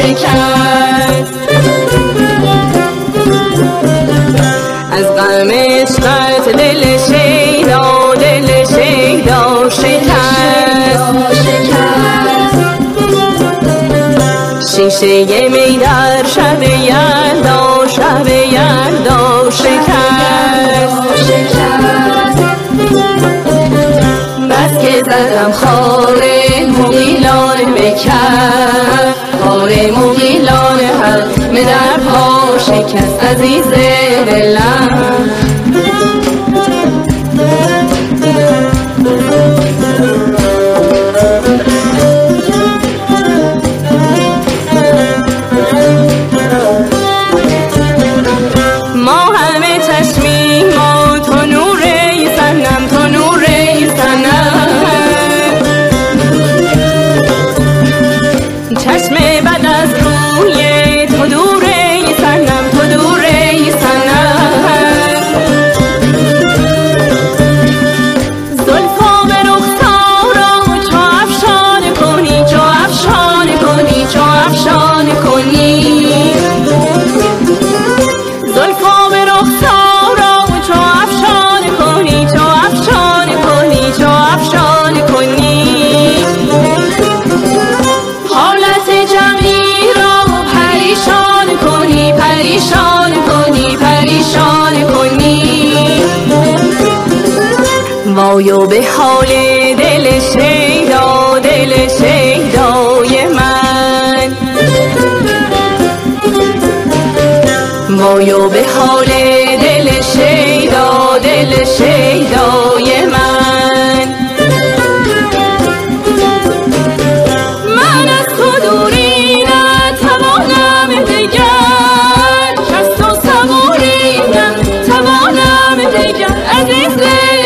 شکست. از غم عشقت دل شیدا شکست. شیشه می در شب یلدا شکست. بس که زدم خار مغیلان بکر، خار مغیلان حق من در پا شکست. عزیز دلم وایو به حال دل شیدای من، وایو به حال دل شیدای من. من از تو دوری نتوانم دگر، از تو صبوری نتوانم دگر. عزیز